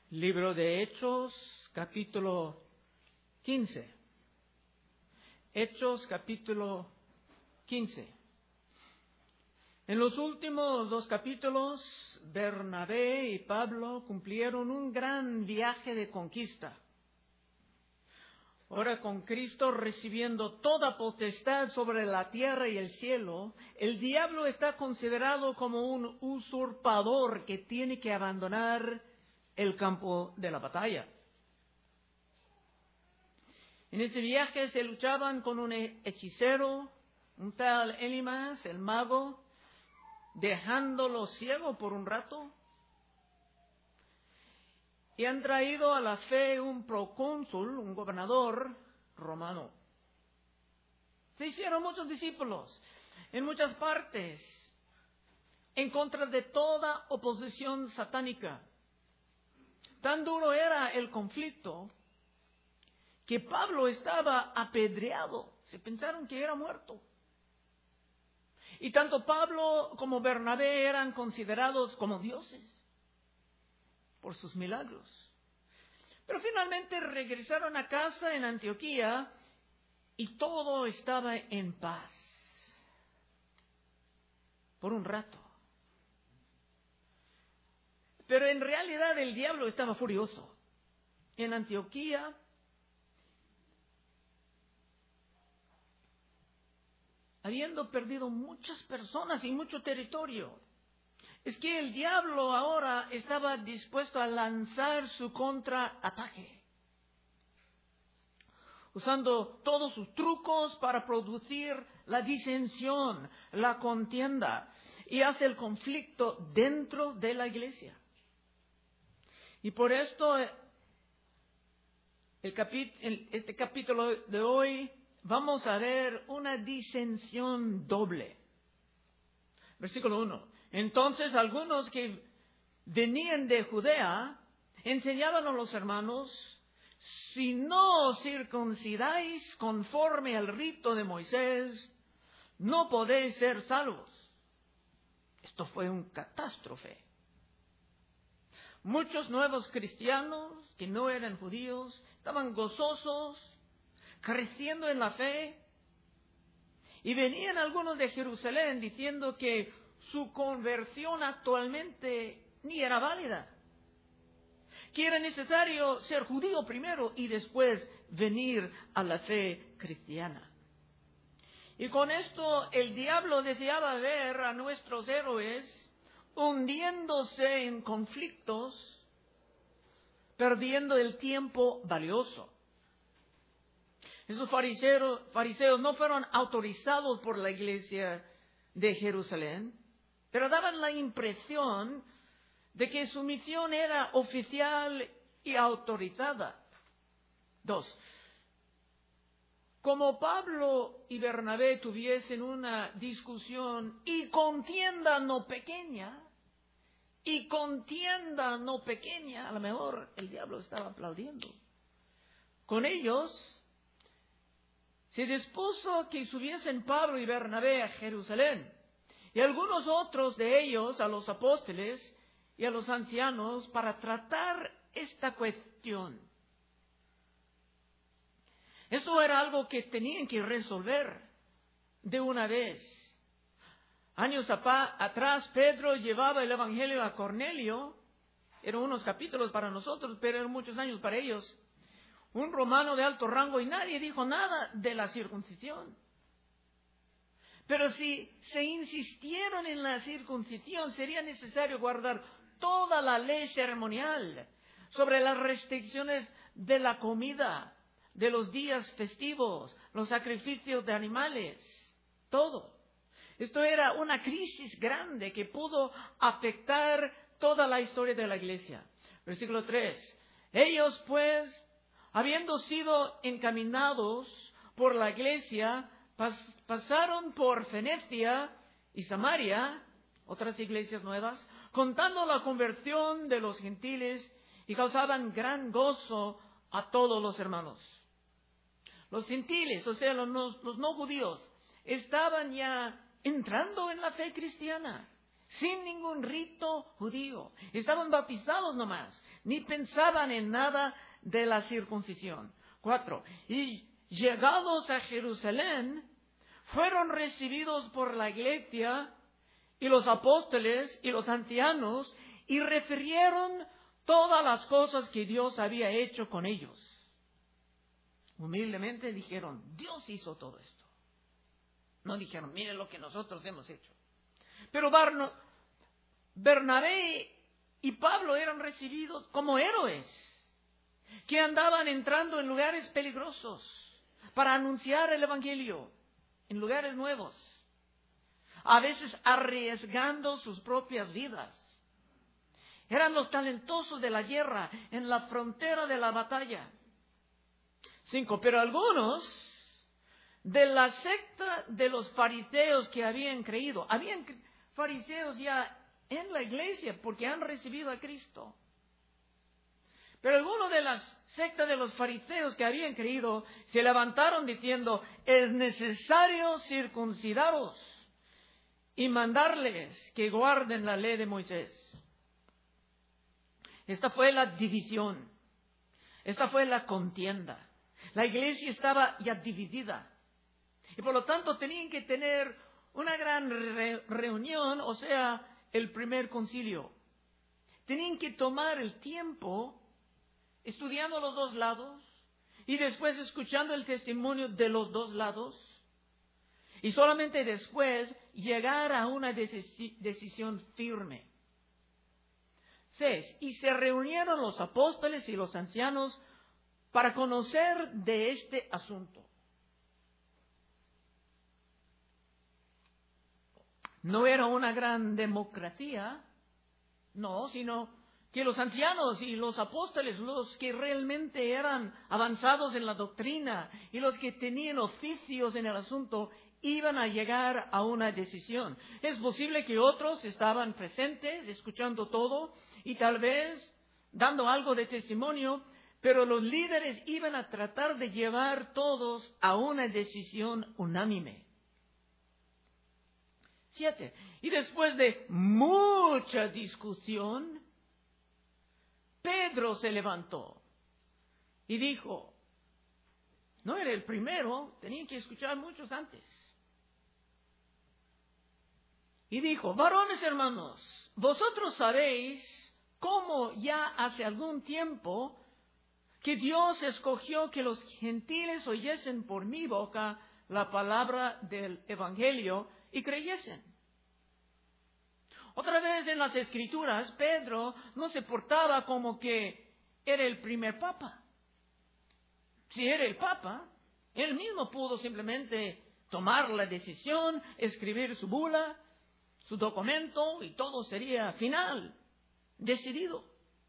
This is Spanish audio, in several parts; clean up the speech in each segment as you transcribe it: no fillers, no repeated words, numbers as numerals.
Libro de Hechos, capítulo 15. Hechos, capítulo 15. En los últimos 2 capítulos, Bernabé y Pablo cumplieron un gran viaje de conquista. Ahora, con Cristo recibiendo toda potestad sobre la tierra y el cielo, el diablo está considerado como un usurpador que tiene que abandonar el campo de la batalla. En este viaje se luchaban con un hechicero, un tal Elimas, el mago, dejándolo ciego por un rato. Y han traído a la fe un procónsul, un gobernador romano. Se hicieron muchos discípulos en muchas partes, en contra de toda oposición satánica. Tan duro era el conflicto que Pablo estaba apedreado. Se pensaron que era muerto. Y tanto Pablo como Bernabé eran considerados como dioses por sus milagros. Pero finalmente regresaron a casa en Antioquía y todo estaba en paz. Por un rato. Pero en realidad el diablo estaba furioso. En Antioquía, habiendo perdido muchas personas y mucho territorio, es que el diablo ahora estaba dispuesto a lanzar su contraataque, usando todos sus trucos para producir la disensión, la contienda, y hace el conflicto dentro de la iglesia. Y por esto, este capítulo de hoy, vamos a ver una disensión doble. Versículo 1. Entonces algunos que venían de Judea enseñaban a los hermanos: si no os circuncidáis conforme al rito de Moisés, no podéis ser salvos. Esto fue una catástrofe. Muchos nuevos cristianos que no eran judíos estaban gozosos, creciendo en la fe, y venían algunos de Jerusalén diciendo que su conversión actualmente ni era válida, que era necesario ser judío primero y después venir a la fe cristiana. Y con esto el diablo deseaba ver a nuestros héroes hundiéndose en conflictos, perdiendo el tiempo valioso. Esos fariseos no fueron autorizados por la iglesia de Jerusalén, pero daban la impresión de que su misión era oficial y autorizada. 2. Como Pablo y Bernabé tuviesen una discusión y contienda no pequeña, a lo mejor el diablo estaba aplaudiendo. Con ellos se dispuso que subiesen Pablo y Bernabé a Jerusalén, y algunos otros de ellos a los apóstoles y a los ancianos para tratar esta cuestión. Eso era algo que tenían que resolver de una vez. Años atrás, Pedro llevaba el evangelio a Cornelio. Eran unos capítulos para nosotros, pero eran muchos años para ellos. Un romano de alto rango, y nadie dijo nada de la circuncisión. Pero si se insistieron en la circuncisión, sería necesario guardar toda la ley ceremonial sobre las restricciones de la comida, de los días festivos, los sacrificios de animales, todo. Esto era una crisis grande que pudo afectar toda la historia de la iglesia. Versículo 3. Ellos pues, habiendo sido encaminados por la iglesia, pasaron por Fenecia y Samaria, otras iglesias nuevas, contando la conversión de los gentiles, y causaban gran gozo a todos los hermanos. Los gentiles, o sea, los no judíos, estaban ya entrando en la fe cristiana. sin ningún rito judío. Estaban bautizados nomás, ni pensaban en nada de la circuncisión. 4. Y llegados a Jerusalén, fueron recibidos por la iglesia y los apóstoles y los ancianos y refirieron todas las cosas que Dios había hecho con ellos. Humildemente dijeron, Dios hizo todo esto. No dijeron, miren lo que nosotros hemos hecho. Pero Bernabé y Pablo eran recibidos como héroes que andaban entrando en lugares peligrosos para anunciar el evangelio, en lugares nuevos, a veces arriesgando sus propias vidas. Eran los talentosos de la guerra, en la frontera de la batalla. 5. Pero algunos de la secta de los fariseos que habían creído, habían fariseos ya en la iglesia porque han recibido a Cristo. Pero algunos de las sectas de los fariseos que habían creído se levantaron diciendo, es necesario circuncidaros y mandarles que guarden la ley de Moisés. Esta fue la división. Esta fue la contienda. La iglesia estaba ya dividida. Y por lo tanto tenían que tener una gran reunión, o sea, el primer concilio. Tenían que tomar el tiempo estudiando los dos lados y después escuchando el testimonio de los dos lados. Y solamente después llegar a una decisión firme. 6. Y se reunieron los apóstoles y los ancianos para conocer de este asunto. No era una gran democracia, no, sino que los ancianos y los apóstoles, los que realmente eran avanzados en la doctrina y los que tenían oficios en el asunto, iban a llegar a una decisión. Es posible que otros estaban presentes, escuchando todo y tal vez dando algo de testimonio, pero los líderes iban a tratar de llevar todos a una decisión unánime. 7. Y después de mucha discusión, Pedro se levantó y dijo, no era el primero, tenían que escuchar muchos antes. Y dijo, varones hermanos, vosotros sabéis cómo ya hace algún tiempo que Dios escogió que los gentiles oyesen por mi boca la palabra del evangelio y creyesen. Otra vez en las Escrituras, Pedro no se portaba como que era el primer papa. Si era el papa, él mismo pudo simplemente tomar la decisión, escribir su bula, su documento y todo sería final, decidido.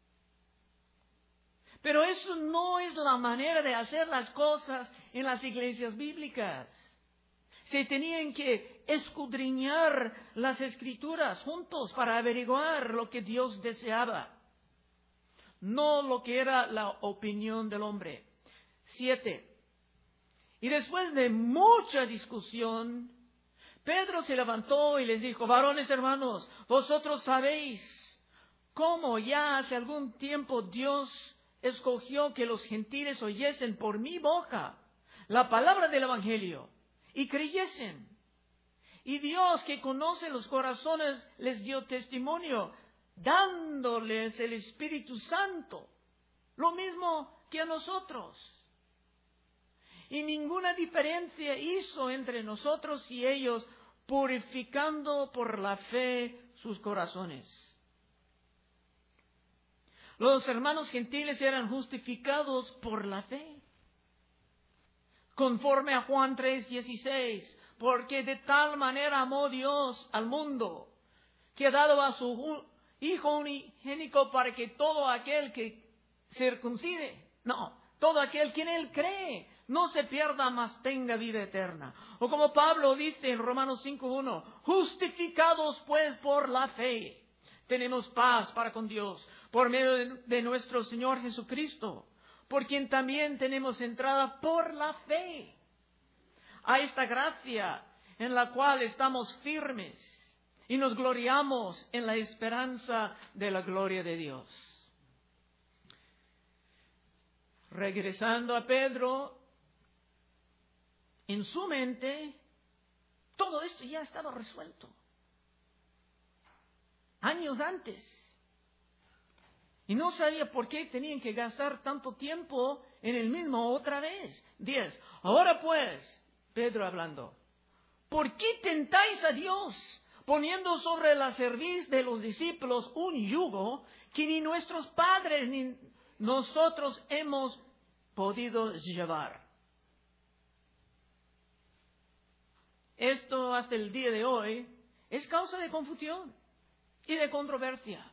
Pero eso no es la manera de hacer las cosas en las iglesias bíblicas. Se tenían que escudriñar las Escrituras juntos para averiguar lo que Dios deseaba, no lo que era la opinión del hombre. 7. Y después de mucha discusión, Pedro se levantó y les dijo, varones hermanos, vosotros sabéis cómo ya hace algún tiempo Dios escogió que los gentiles oyesen por mi boca la palabra del evangelio y creyesen. Y Dios, que conoce los corazones, les dio testimonio, dándoles el Espíritu Santo, lo mismo que a nosotros. Y ninguna diferencia hizo entre nosotros y ellos, purificando por la fe sus corazones. Los hermanos gentiles eran justificados por la fe. Conforme a Juan 3:16, porque de tal manera amó Dios al mundo, que ha dado a su Hijo unigénito para que todo aquel que todo aquel que en Él cree, no se pierda, mas tenga vida eterna. O como Pablo dice en Romanos 5:1, justificados pues por la fe, tenemos paz para con Dios, por medio de nuestro Señor Jesucristo, por quien también tenemos entrada por la fe a esta gracia en la cual estamos firmes y nos gloriamos en la esperanza de la gloria de Dios. Regresando a Pedro, en su mente, todo esto ya estaba resuelto. Años antes. Y no sabía por qué tenían que gastar tanto tiempo en el mismo otra vez. 10. Ahora pues, Pedro hablando, ¿por qué tentáis a Dios poniendo sobre la cerviz de los discípulos un yugo que ni nuestros padres ni nosotros hemos podido llevar? Esto hasta el día de hoy es causa de confusión y de controversia.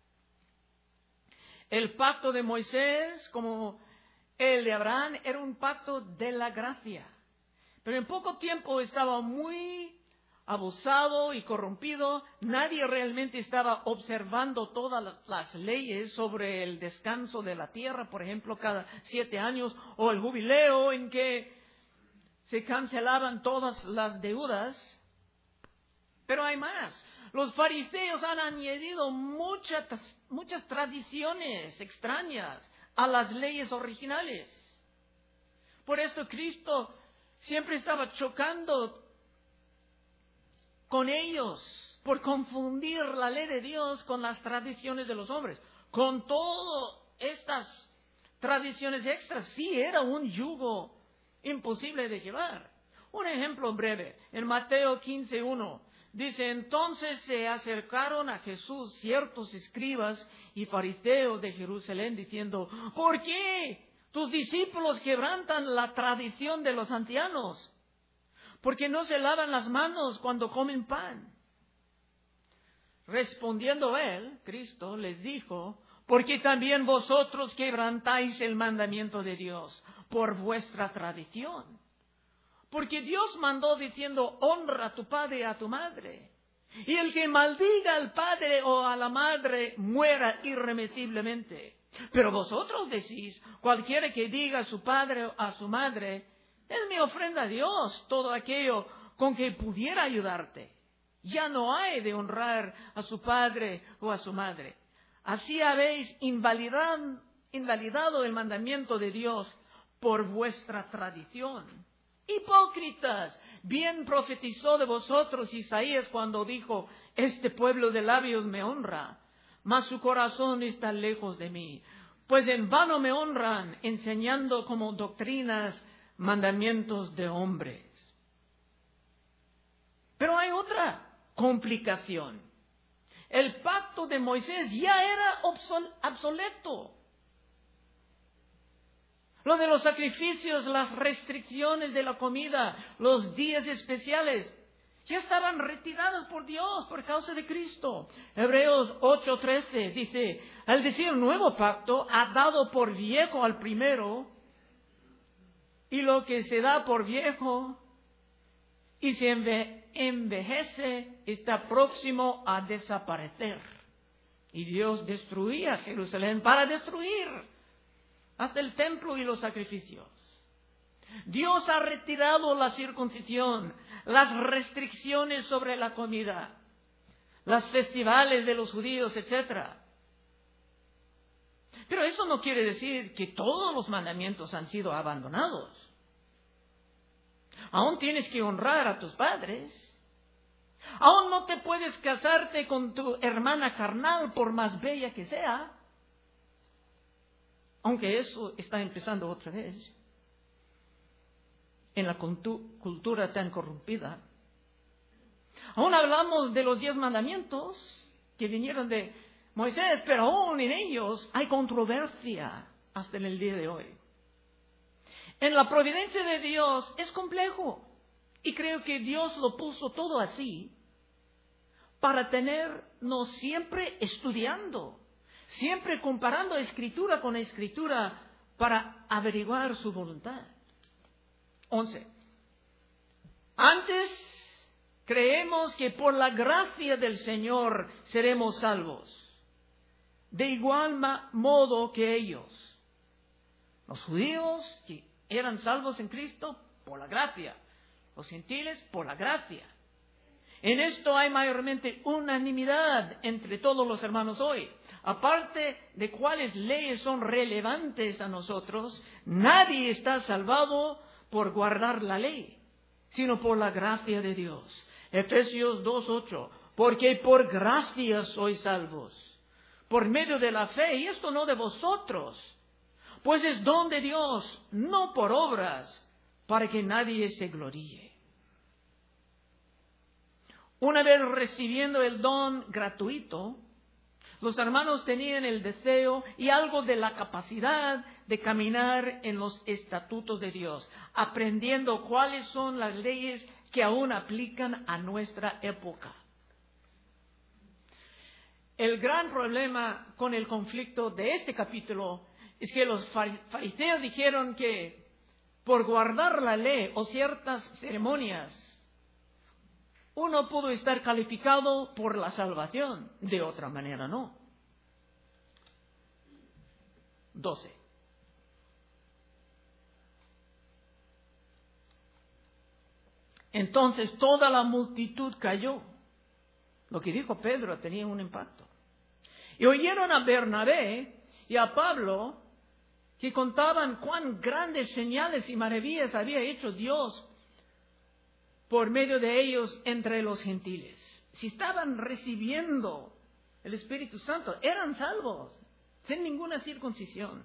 El pacto de Moisés, como el de Abraham, era un pacto de la gracia. Pero en poco tiempo estaba muy abusado y corrompido. Nadie realmente estaba observando todas las leyes sobre el descanso de la tierra, por ejemplo, cada 7 años, o el jubileo en que se cancelaban todas las deudas. Pero hay más. Los fariseos han añadido muchas tradiciones extrañas a las leyes originales. Por esto Cristo siempre estaba chocando con ellos por confundir la ley de Dios con las tradiciones de los hombres. Con todas estas tradiciones extras, sí era un yugo imposible de llevar. Un ejemplo breve, en Mateo 15:1. Dice, entonces se acercaron a Jesús ciertos escribas y fariseos de Jerusalén diciendo, ¿por qué tus discípulos quebrantan la tradición de los ancianos? Porque no se lavan las manos cuando comen pan. Respondiendo él, Cristo, les dijo, porque también vosotros quebrantáis el mandamiento de Dios por vuestra tradición. Porque Dios mandó diciendo, honra a tu padre y a tu madre. Y el que maldiga al padre o a la madre muera irremisiblemente. Pero vosotros decís, cualquiera que diga a su padre o a su madre, es mi ofrenda a Dios, todo aquello con que pudiera ayudarte. Ya no hay de honrar a su padre o a su madre. Así habéis invalidado el mandamiento de Dios por vuestra tradición. Hipócritas, bien profetizó de vosotros Isaías cuando dijo, este pueblo de labios me honra, mas su corazón está lejos de mí. Pues en vano me honran, enseñando como doctrinas mandamientos de hombres. Pero hay otra complicación. El pacto de Moisés ya era obsoleto. Lo de los sacrificios, las restricciones de la comida, los días especiales, ya estaban retirados por Dios por causa de Cristo. Hebreos 8:13 dice, al decir nuevo pacto, ha dado por viejo al primero, y lo que se da por viejo y se envejece está próximo a desaparecer. Y Dios destruía Jerusalén para destruir hasta el templo y los sacrificios. Dios ha retirado la circuncisión, las restricciones sobre la comida, los festivales de los judíos, etc. Pero eso no quiere decir que todos los mandamientos han sido abandonados. Aún tienes que honrar a tus padres. Aún no te puedes casarte con tu hermana carnal por más bella que sea. Aunque eso está empezando otra vez en la cultura tan corrompida. Aún hablamos de los 10 mandamientos que vinieron de Moisés, pero aún en ellos hay controversia hasta en el día de hoy. En la providencia de Dios es complejo y creo que Dios lo puso todo así para tenernos siempre estudiando. Siempre comparando escritura con escritura para averiguar su voluntad. 11. Antes creemos que por la gracia del Señor seremos salvos. De igual modo que ellos. Los judíos que eran salvos en Cristo por la gracia. Los gentiles por la gracia. En esto hay mayormente unanimidad entre todos los hermanos hoy. Aparte de cuáles leyes son relevantes a nosotros, nadie está salvado por guardar la ley, sino por la gracia de Dios. Efesios 2:8. Porque por gracia sois salvos, por medio de la fe, y esto no de vosotros, pues es don de Dios, no por obras, para que nadie se gloríe. Una vez recibiendo el don gratuito, los hermanos tenían el deseo y algo de la capacidad de caminar en los estatutos de Dios, aprendiendo cuáles son las leyes que aún aplican a nuestra época. El gran problema con el conflicto de este capítulo es que los fariseos dijeron que por guardar la ley o ciertas ceremonias, uno pudo estar calificado por la salvación, de otra manera no. 12. Entonces toda la multitud cayó. Lo que dijo Pedro tenía un impacto. Y oyeron a Bernabé y a Pablo que contaban cuán grandes señales y maravillas había hecho Dios por medio de ellos entre los gentiles. Si estaban recibiendo el Espíritu Santo, eran salvos, sin ninguna circuncisión.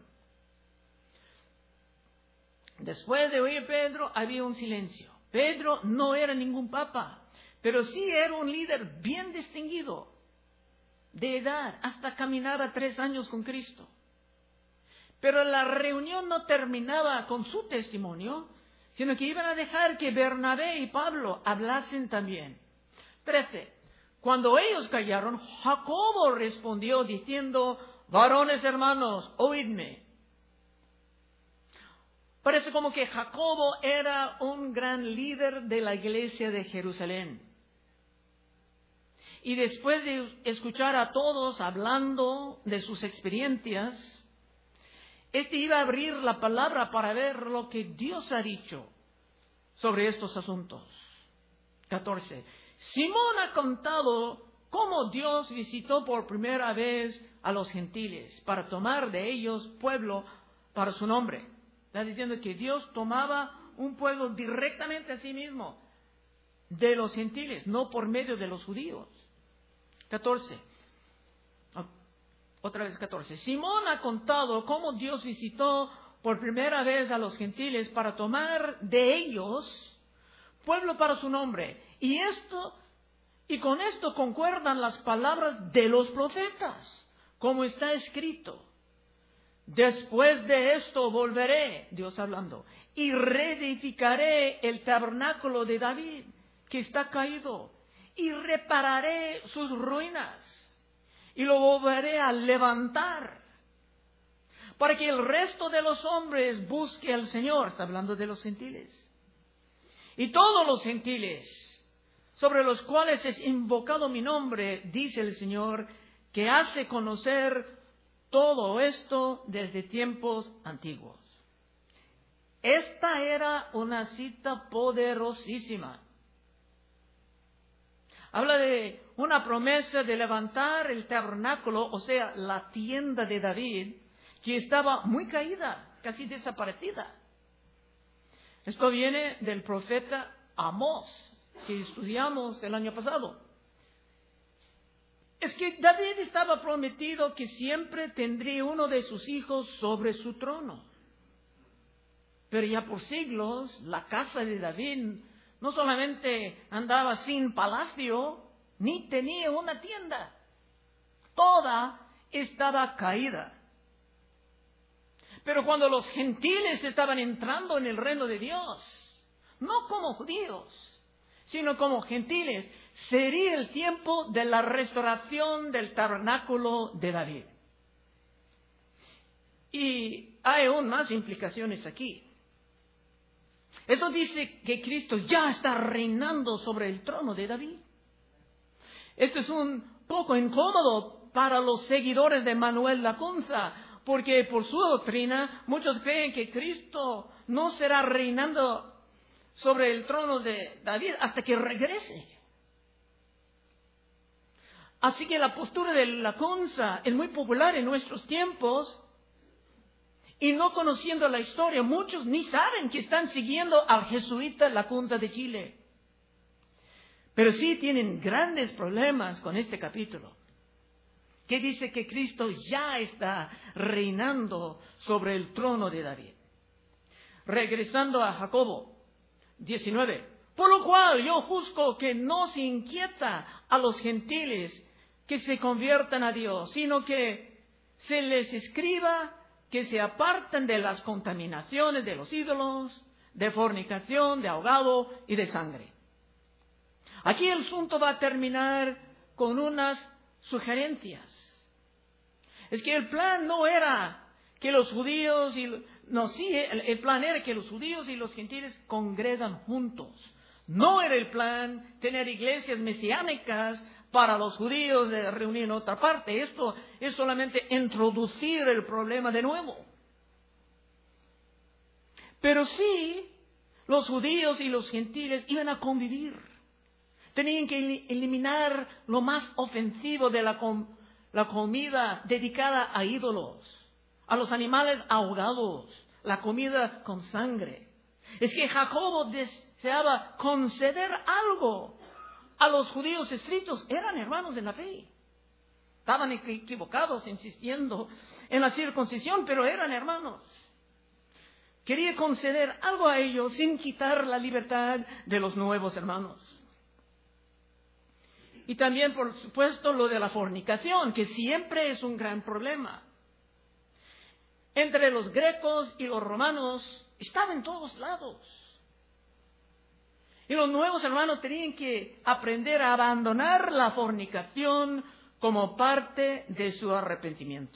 Después de oír Pedro, había un silencio. Pedro no era ningún papa, pero sí era un líder bien distinguido, de edad, hasta caminar a 3 años con Cristo. Pero la reunión no terminaba con su testimonio, sino que iban a dejar que Bernabé y Pablo hablasen también. 13. Cuando ellos callaron, Jacobo respondió diciendo: varones hermanos, oídme. Parece como que Jacobo era un gran líder de la iglesia de Jerusalén. Y después de escuchar a todos hablando de sus experiencias, iba a abrir la palabra para ver lo que Dios ha dicho sobre estos asuntos. 14. Simón ha contado cómo Dios visitó por primera vez a los gentiles para tomar de ellos pueblo para su nombre. Está diciendo que Dios tomaba un pueblo directamente a sí mismo de los gentiles, no por medio de los judíos. 14. Otra vez 14. Simón ha contado cómo Dios visitó por primera vez a los gentiles para tomar de ellos pueblo para su nombre. Y con esto concuerdan las palabras de los profetas, como está escrito: después de esto volveré, Dios hablando, y reedificaré el tabernáculo de David, que está caído, y repararé sus ruinas, y lo volveré a levantar, para que el resto de los hombres busque al Señor. Está hablando de los gentiles. Y todos los gentiles, sobre los cuales es invocado mi nombre, dice el Señor, que hace conocer todo esto desde tiempos antiguos. Esta era una cita poderosísima. Habla de una promesa de levantar el tabernáculo, o sea, la tienda de David, que estaba muy caída, casi desaparecida. Esto viene del profeta Amós, que estudiamos el año pasado. Es que David estaba prometido que siempre tendría uno de sus hijos sobre su trono. Pero ya por siglos, la casa de David no solamente andaba sin palacio, ni tenía una tienda. Toda estaba caída. Pero cuando los gentiles estaban entrando en el reino de Dios, no como judíos, sino como gentiles, sería el tiempo de la restauración del tabernáculo de David. Y hay aún más implicaciones aquí. Eso dice que Cristo ya está reinando sobre el trono de David. Esto es un poco incómodo para los seguidores de Manuel Lacunza, porque por su doctrina muchos creen que Cristo no será reinando sobre el trono de David hasta que regrese. Así que la postura de Lacunza es muy popular en nuestros tiempos. Y no conociendo la historia, muchos ni saben que están siguiendo al jesuita Lacunza de Chile. Pero sí tienen grandes problemas con este capítulo, que dice que Cristo ya está reinando sobre el trono de David. Regresando a Jacobo 19. Por lo cual yo juzgo que no se inquieta a los gentiles que se conviertan a Dios, sino que se les escriba que se aparten de las contaminaciones de los ídolos, de fornicación, de ahogado y de sangre. Aquí el asunto va a terminar con unas sugerencias. Es que el plan no era que los judíos el plan era que los judíos y los gentiles congregan juntos. No era el plan tener iglesias mesiánicas para los judíos de reunir en otra parte. Esto es solamente introducir el problema de nuevo. Pero sí, los judíos y los gentiles iban a convivir. Tenían que eliminar lo más ofensivo de la comida dedicada a ídolos, a los animales ahogados, la comida con sangre. Es que Jacobo deseaba conceder algo a los judíos estrictos. Eran hermanos en la fe. Estaban equivocados insistiendo en la circuncisión, pero eran hermanos. Quería conceder algo a ellos sin quitar la libertad de los nuevos hermanos. Y también, por supuesto, lo de la fornicación, que siempre es un gran problema. Entre los grecos y los romanos estaba en todos lados. Y los nuevos hermanos tenían que aprender a abandonar la fornicación como parte de su arrepentimiento.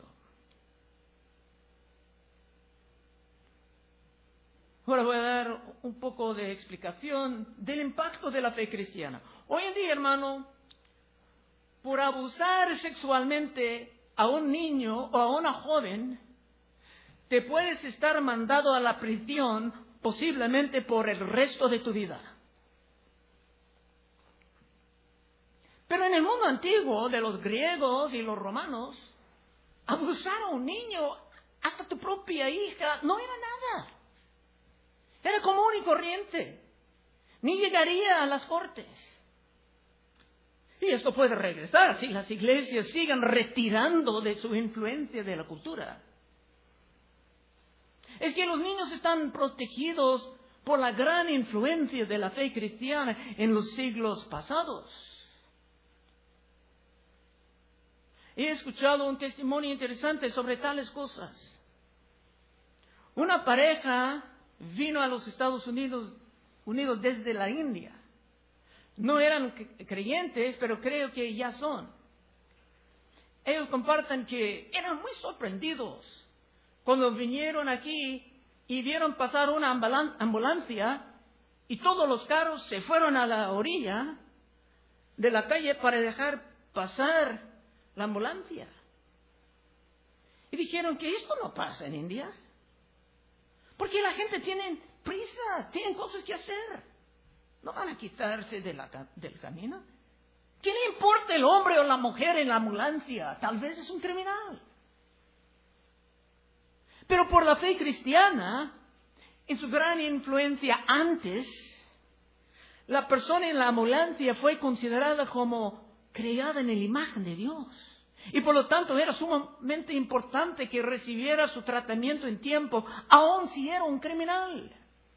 Ahora voy a dar un poco de explicación del impacto de la fe cristiana. Hoy en día, hermano, por abusar sexualmente a un niño o a una joven, te puedes estar mandado a la prisión posiblemente por el resto de tu vida. Pero en el mundo antiguo de los griegos y los romanos, abusar a un niño, hasta tu propia hija, no era nada. Era común y corriente. Ni llegaría a las cortes. Y esto puede regresar si las iglesias siguen retirando de su influencia de la cultura. Es que los niños están protegidos por la gran influencia de la fe cristiana en los siglos pasados. He escuchado un testimonio interesante sobre tales cosas. Una pareja vino a los Estados Unidos desde la India. No eran creyentes, pero creo que ya son. Ellos comparten que eran muy sorprendidos cuando vinieron aquí y vieron pasar una ambulancia y todos los carros se fueron a la orilla de la calle para dejar pasar la ambulancia. Y dijeron que esto no pasa en India. Porque la gente tiene prisa, tienen cosas que hacer. No van a quitarse del camino. ¿Qué le importa el hombre o la mujer en la ambulancia? Tal vez es un criminal. Pero por la fe cristiana, en su gran influencia antes, la persona en la ambulancia fue considerada como creada en la imagen de Dios. Y por lo tanto era sumamente importante que recibiera su tratamiento en tiempo, aun si era un criminal.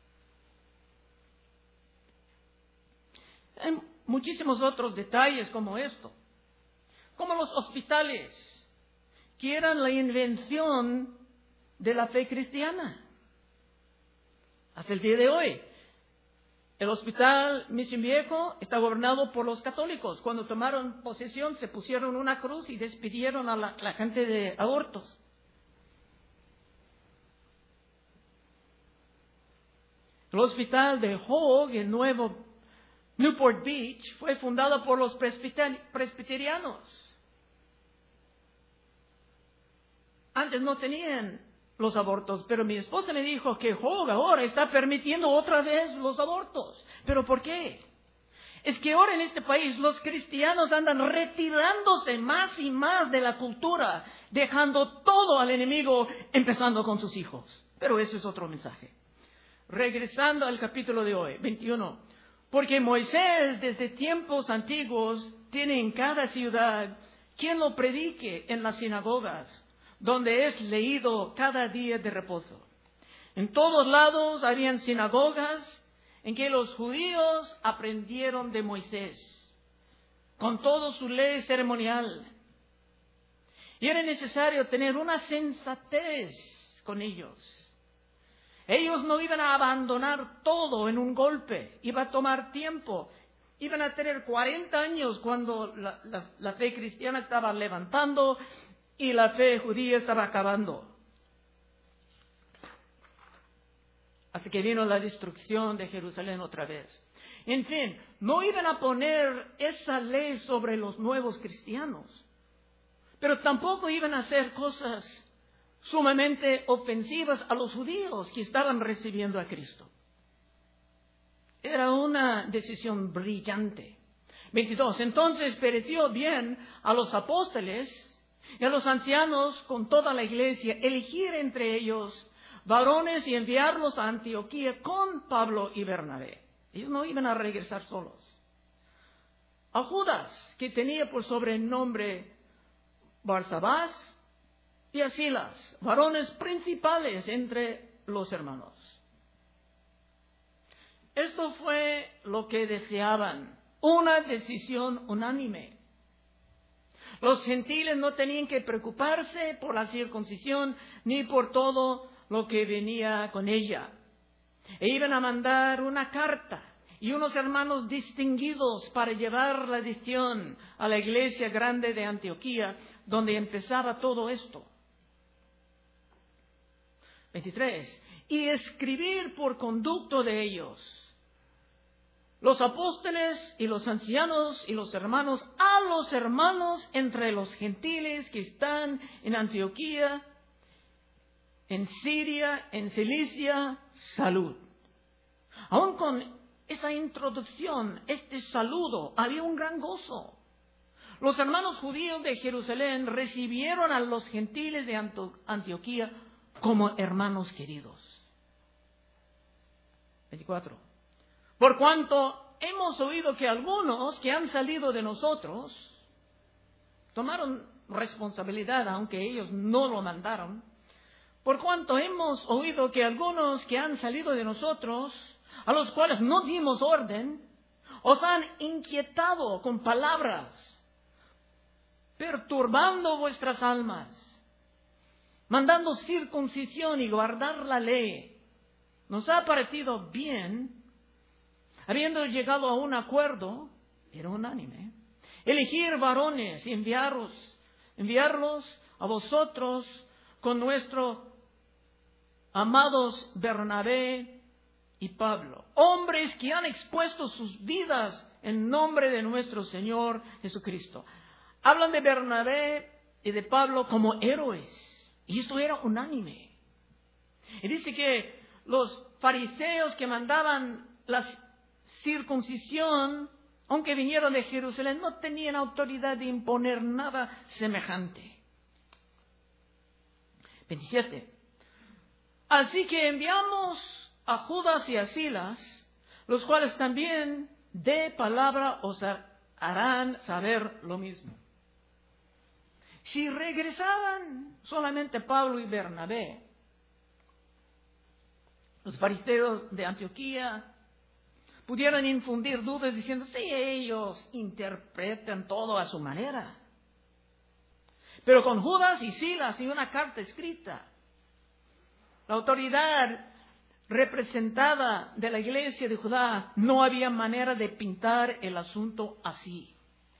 Hay muchísimos otros detalles como esto. Como los hospitales, que eran la invención de la fe cristiana. Hasta el día de hoy, el hospital Misión Viejo está gobernado por los católicos. Cuando tomaron posesión, se pusieron una cruz y despidieron a la gente de abortos. El hospital de Hogue, en Newport Beach, fue fundado por los presbiterianos. Antes no tenían los abortos, pero mi esposa me dijo que Hogue ahora está permitiendo otra vez los abortos. ¿Pero por qué? es que ahora en este país los cristianos andan retirándose más y más de la cultura, dejando todo al enemigo, empezando con sus hijos. Pero eso es otro mensaje. Regresando al capítulo de hoy, 21. Porque Moisés desde tiempos antiguos tiene en cada ciudad quien lo predique en las sinagogas, donde es leído cada día de reposo. En todos lados habían sinagogas en que los judíos aprendieron de Moisés, con toda su ley ceremonial. Y era necesario tener una sensatez con ellos. Ellos no iban a abandonar todo en un golpe, iba a tomar tiempo. Iban a tener 40 años cuando la fe cristiana estaba levantando y la fe judía estaba acabando. Hasta que vino la destrucción de Jerusalén otra vez. En fin, no iban a poner esa ley sobre los nuevos cristianos, pero tampoco iban a hacer cosas sumamente ofensivas a los judíos que estaban recibiendo a Cristo. Era una decisión brillante. 22. Entonces pareció bien a los apóstoles y a los ancianos con toda la iglesia elegir entre ellos varones y enviarlos a Antioquía con Pablo y Bernabé. Ellos no iban a regresar solos. A Judas, que tenía por sobrenombre Barsabás, y a Silas, varones principales entre los hermanos. Esto fue lo que deseaban, una decisión unánime. Los gentiles no tenían que preocuparse por la circuncisión ni por todo lo que venía con ella. E iban a mandar una carta y unos hermanos distinguidos para llevar la decisión a la iglesia grande de Antioquía, donde empezaba todo esto. 23. Y escribir por conducto de ellos, los apóstoles y los ancianos y los hermanos, a los hermanos entre los gentiles que están en Antioquía, en Siria, en Cilicia, salud. Aún con esa introducción, este saludo, había un gran gozo. Los hermanos judíos de Jerusalén recibieron a los gentiles de Antioquía como hermanos queridos. 24. Por cuanto hemos oído que algunos que han salido de nosotros tomaron responsabilidad, aunque ellos no lo mandaron. Por cuanto hemos oído que algunos que han salido de nosotros, a los cuales no dimos orden, os han inquietado con palabras, perturbando vuestras almas, mandando circuncisión y guardar la ley. Nos ha parecido bien, habiendo llegado a un acuerdo, era unánime, elegir varones y enviarlos a vosotros con nuestros amados Bernabé y Pablo, hombres que han expuesto sus vidas en nombre de nuestro Señor Jesucristo. Hablan de Bernabé y de Pablo como héroes, y esto era unánime. Y dice que los fariseos que mandaban la circuncisión, aunque vinieron de Jerusalén, no tenían autoridad de imponer nada semejante. 27. Así que enviamos a Judas y a Silas, los cuales también de palabra os harán saber lo mismo. Si regresaban solamente Pablo y Bernabé, los fariseos de Antioquía pudieran infundir dudas diciendo, sí, ellos interpretan todo a su manera. Pero con Judas y Silas y una carta escrita, la autoridad representada de la iglesia de Judá, no había manera de pintar el asunto así.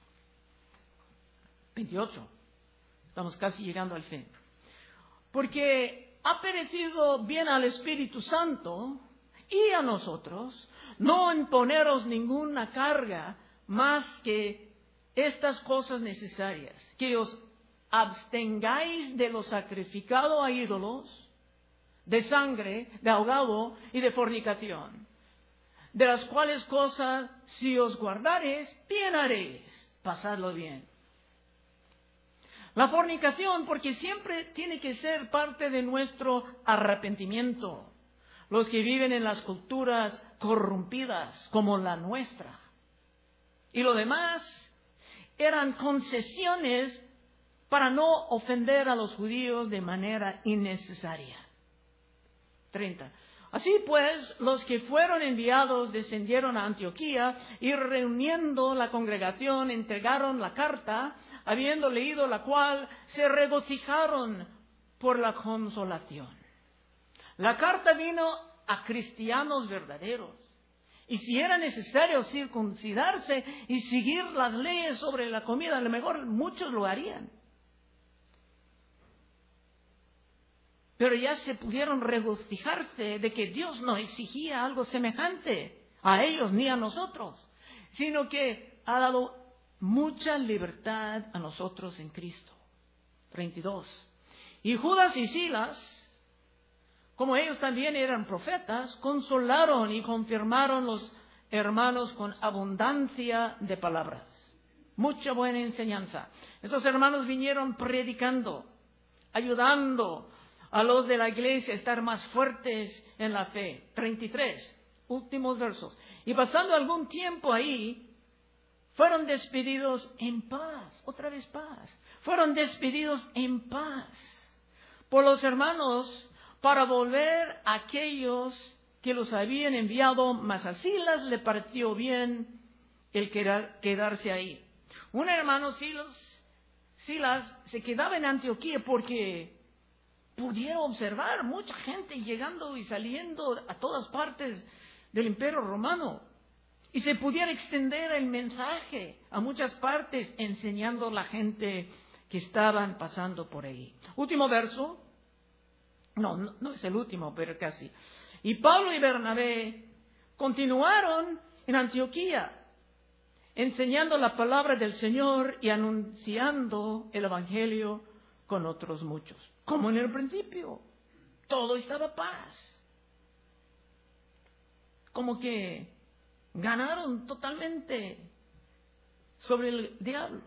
28. Estamos casi llegando al fin. Porque ha parecido bien al Espíritu Santo y a nosotros no imponeros ninguna carga más que estas cosas necesarias, que os abstengáis de lo sacrificado a ídolos, de sangre, de ahogado y de fornicación. de las cuales cosas, si os guardareis, bien haréis. Pasadlo bien. La fornicación, porque siempre tiene que ser parte de nuestro arrepentimiento. Los que viven en las culturas corrompidas como la nuestra. Y lo demás eran concesiones para no ofender a los judíos de manera innecesaria. 30. Así pues, los que fueron enviados descendieron a Antioquía y reuniendo la congregación entregaron la carta, habiendo leído la cual se regocijaron por la consolación. La carta vino a cristianos verdaderos. Y si era necesario circuncidarse y seguir las leyes sobre la comida, a lo mejor muchos lo harían. Pero ya se pudieron regocijarse de que Dios no exigía algo semejante a ellos ni a nosotros, sino que ha dado mucha libertad a nosotros en Cristo. 32. Y Judas y Silas, como ellos también eran profetas, consolaron y confirmaron los hermanos con abundancia de palabras. Mucha buena enseñanza. Estos hermanos vinieron predicando, ayudando a los de la iglesia a estar más fuertes en la fe. 33, últimos versos. Y pasando algún tiempo ahí, fueron despedidos en paz. Otra vez paz. Fueron despedidos en paz por los hermanos para volver a aquellos que los habían enviado, mas a Silas le pareció bien el quedarse ahí. Un hermano Silas se quedaba en Antioquía porque pudiera observar mucha gente llegando y saliendo a todas partes del Imperio Romano. Y se pudiera extender el mensaje a muchas partes, enseñando a la gente que estaban pasando por ahí. Último verso. No es el último, pero casi. Y Pablo y Bernabé continuaron en Antioquía, enseñando la palabra del Señor y anunciando el Evangelio con otros muchos. Como en el principio, todo estaba paz. Como que ganaron totalmente sobre el diablo.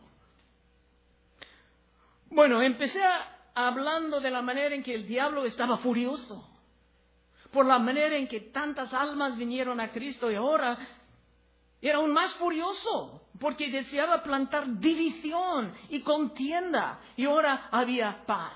Bueno, empecé hablando de la manera en que el diablo estaba furioso, por la manera en que tantas almas vinieron a Cristo, y ahora era aún más furioso, porque deseaba plantar división y contienda, y ahora había paz.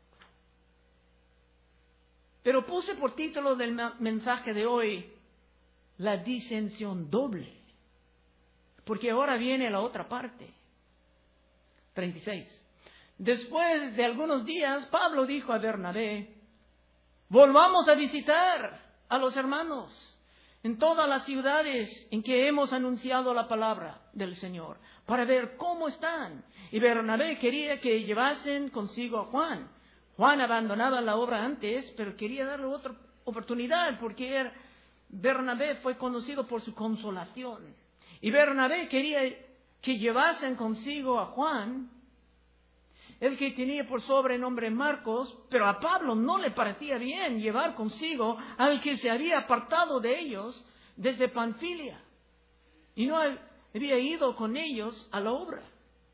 Pero puse por título del mensaje de hoy, la disensión doble, porque ahora viene la otra parte. 36. Después de algunos días, Pablo dijo a Bernabé, volvamos a visitar a los hermanos en todas las ciudades en que hemos anunciado la palabra del Señor, para ver cómo están. Y Bernabé quería que llevasen consigo a Juan. Juan abandonaba la obra antes, pero quería darle otra oportunidad, porque Bernabé fue conocido por su consolación. Y Bernabé quería que llevasen consigo a Juan, el que tenía por sobrenombre Marcos, pero a Pablo no le parecía bien llevar consigo al que se había apartado de ellos desde Panfilia y no había ido con ellos a la obra.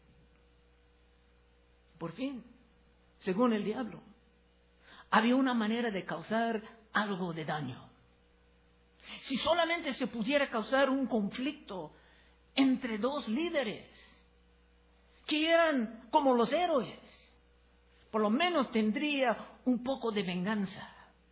Por fin, según el diablo, había una manera de causar algo de daño. Si solamente se pudiera causar un conflicto entre dos líderes que eran como los héroes, por lo menos tendría un poco de venganza.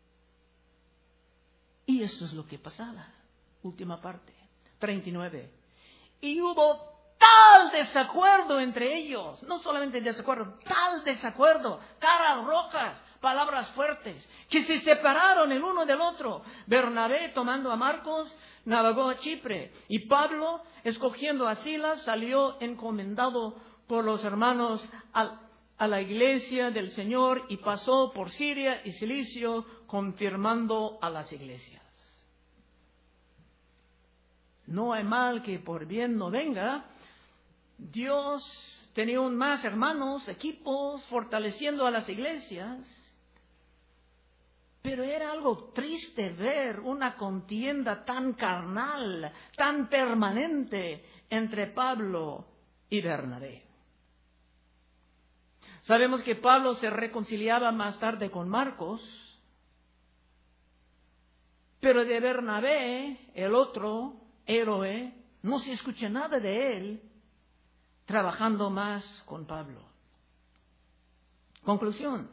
Y esto es lo que pasaba. Última parte, 39. Y hubo tal desacuerdo entre ellos, no solamente desacuerdo, tal desacuerdo, caras rojas, palabras fuertes, que se separaron el uno del otro. Bernabé, tomando a Marcos, navegó a Chipre, y Pablo, escogiendo a Silas, salió encomendado por los hermanos a la iglesia del Señor y pasó por Siria y Cilicio, confirmando a las iglesias. No hay mal que por bien no venga. Dios tenía aún más hermanos, equipos, fortaleciendo a las iglesias. Pero era algo triste ver una contienda tan carnal, tan permanente entre Pablo y Bernabé. Sabemos que Pablo se reconciliaba más tarde con Marcos, pero de Bernabé, el otro héroe, no se escucha nada de él trabajando más con Pablo. Conclusión.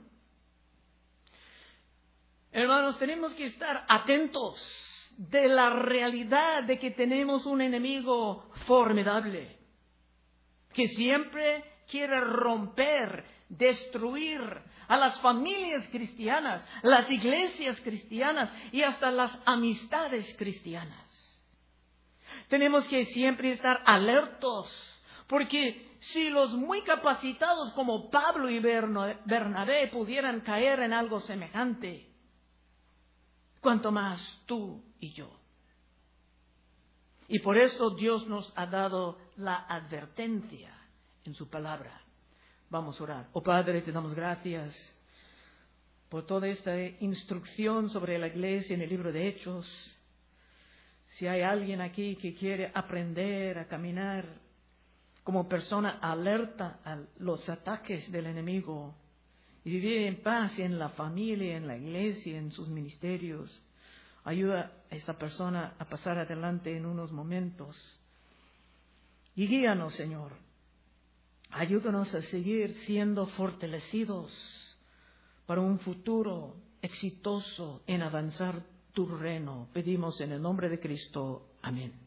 Hermanos, tenemos que estar atentos de la realidad de que tenemos un enemigo formidable, que siempre quiere romper, destruir a las familias cristianas, las iglesias cristianas y hasta las amistades cristianas. Tenemos que siempre estar alertos, porque si los muy capacitados como Pablo y Bernabé pudieran caer en algo semejante, cuanto más tú y yo. Y por eso Dios nos ha dado la advertencia en su palabra. Vamos a orar. Oh Padre, te damos gracias por toda esta instrucción sobre la iglesia en el libro de Hechos. Si hay alguien aquí que quiere aprender a caminar como persona alerta a los ataques del enemigo y vivir en paz en la familia, en la iglesia, en sus ministerios, ayuda a esta persona a pasar adelante en unos momentos. Y guíanos, Señor. Ayúdanos a seguir siendo fortalecidos para un futuro exitoso en avanzar tu reino. Pedimos en el nombre de Cristo. Amén.